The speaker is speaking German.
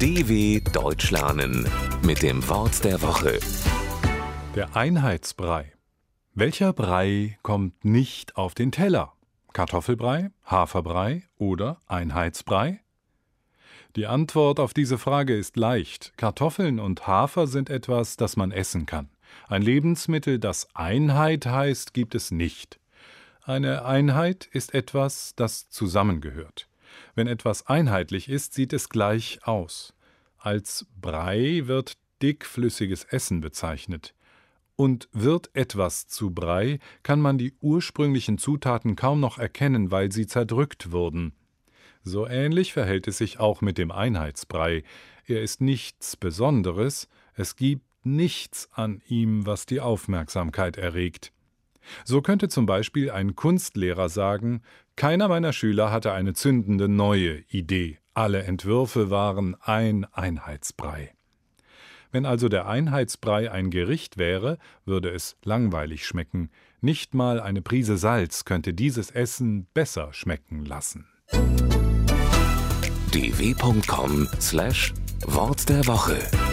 DW Deutsch lernen mit dem Wort der Woche. Der Einheitsbrei. Welcher Brei kommt nicht auf den Teller? Kartoffelbrei, Haferbrei oder Einheitsbrei? Die Antwort auf diese Frage ist leicht. Kartoffeln und Hafer sind etwas, das man essen kann. Ein Lebensmittel, das Einheit heißt, gibt es nicht. Eine Einheit ist etwas, das zusammengehört. Wenn etwas einheitlich ist, sieht es gleich aus. Als Brei wird dickflüssiges Essen bezeichnet. Und wird etwas zu Brei, kann man die ursprünglichen Zutaten kaum noch erkennen, weil sie zerdrückt wurden. So ähnlich verhält es sich auch mit dem Einheitsbrei. Er ist nichts Besonderes, es gibt nichts an ihm, was die Aufmerksamkeit erregt. So könnte zum Beispiel ein Kunstlehrer sagen: Keiner meiner Schüler hatte eine zündende neue Idee. Alle Entwürfe waren ein Einheitsbrei. Wenn also der Einheitsbrei ein Gericht wäre, würde es langweilig schmecken. Nicht mal eine Prise Salz könnte dieses Essen besser schmecken lassen. dw.com/Wort der Woche